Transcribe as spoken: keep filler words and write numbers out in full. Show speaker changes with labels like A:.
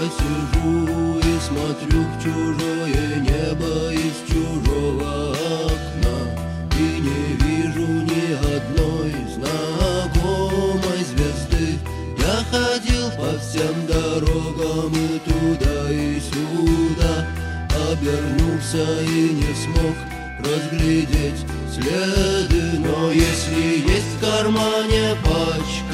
A: сижу и смотрю в чужое небо из чужого окна, и не вижу ни одной знакомой звезды. Я ходил по всем дорогам и туда, и сюда, обернулся и не смог разглядеть следы. Но если есть в кармане пачка